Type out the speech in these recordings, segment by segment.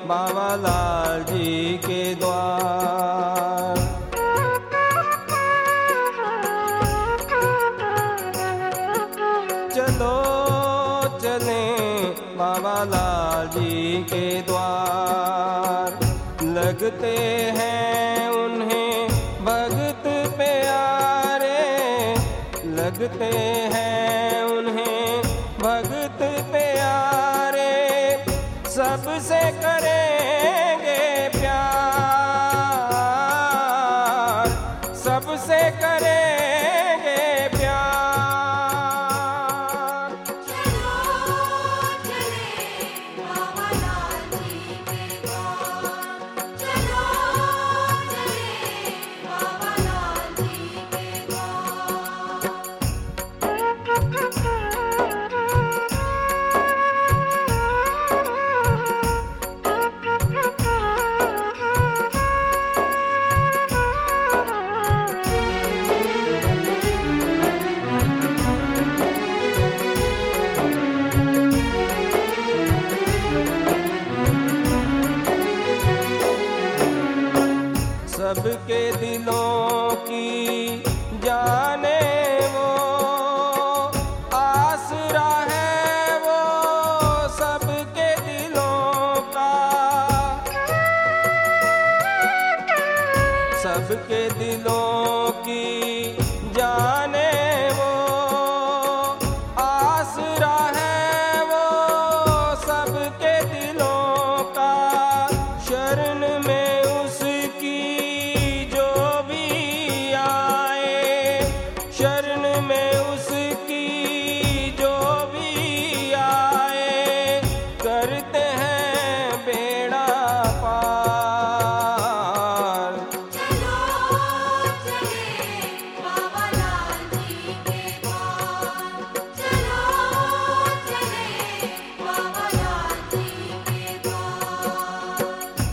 बाबालाल जी के द्वार। चलो चलें बाबालाल जी के द्वार, लगते हैं उन्हें भगत प्यारे, लगते हैं उन्हें भगत प्यारे, सबसे करेंगे प्यार, सबसे करेंगे प्यार। चलो चले बाबालाल जी के द्वार, चलो चले बाबालाल जी के द्वार। सबके दिलों की जाने वो, आसरा है वो सबके दिलों का, सबके दिलों की जाने वो, आसरा है वो सबके दिलों का, शरण में उसकी जो भी आए, शरण में उसकी जो भी आए, करते हैं बेड़ा पार। चलो चले बाबालाल जी के द्वार, चलो चले बाबालाल जी के द्वार।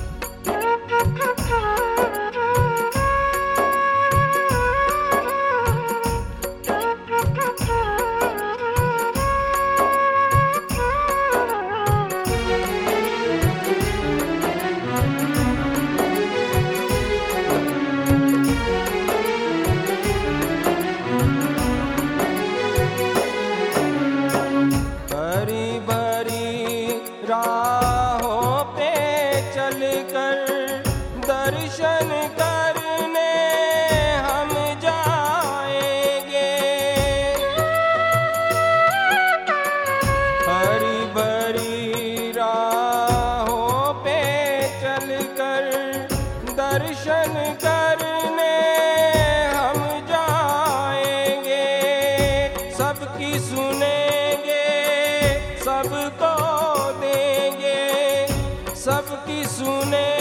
भरी भरी राहों पे चलकर दर्शन करने हम जाएंगे, भरी भरी राहों पे चलकर दर्शन करने हम जाएंगे, सबकी सुनेंगे सबको देंगे, सबकी सुने